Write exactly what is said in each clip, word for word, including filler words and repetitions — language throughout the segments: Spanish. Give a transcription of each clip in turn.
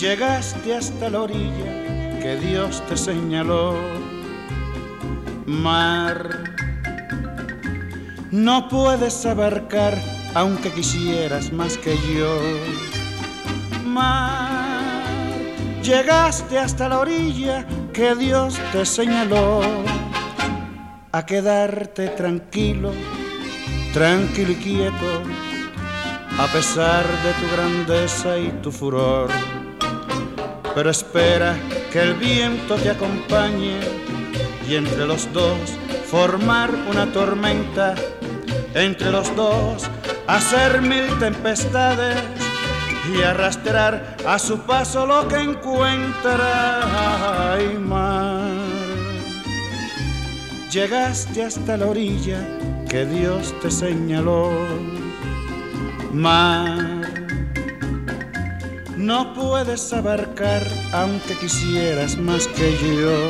Llegaste hasta la orilla que Dios te señaló. Mar, no puedes abarcar aunque quisieras más que yo. Mar, llegaste hasta la orilla que Dios te señaló. A quedarte tranquilo, tranquilo y quieto, a pesar de tu grandeza y tu furor. Pero espera que el viento te acompañe y entre los dos formar una tormenta, entre los dos hacer mil tempestades y arrastrar a su paso lo que encuentra. Ay, mar, llegaste hasta la orilla que Dios te señaló. Mar, no puedes abarcar aunque quisieras más que yo.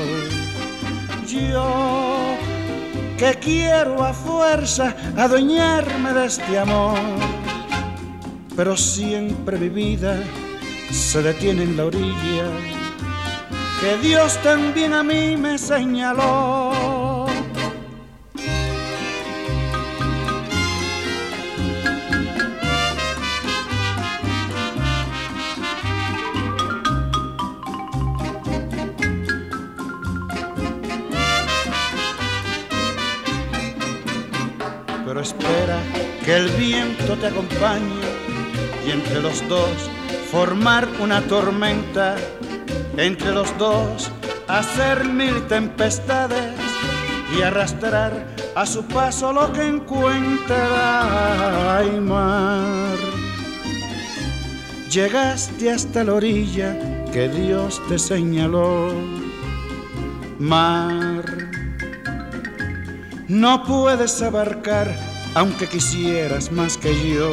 Yo que quiero a fuerza adueñarme de este amor, pero siempre mi vida se detiene en la orilla que Dios también a mí me señaló. Pero espera que el viento te acompañe y entre los dos formar una tormenta, entre los dos hacer mil tempestades y arrastrar a su paso lo que encuentra. Ay, mar, llegaste hasta la orilla que Dios te señaló. Mar, no puedes abarcar aunque quisieras más que yo.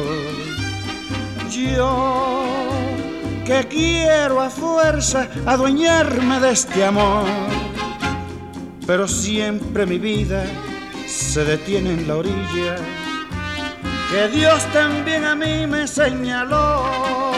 Yo que quiero a fuerza adueñarme de este amor, pero siempre mi vida se detiene en la orilla que Dios también a mí me señaló.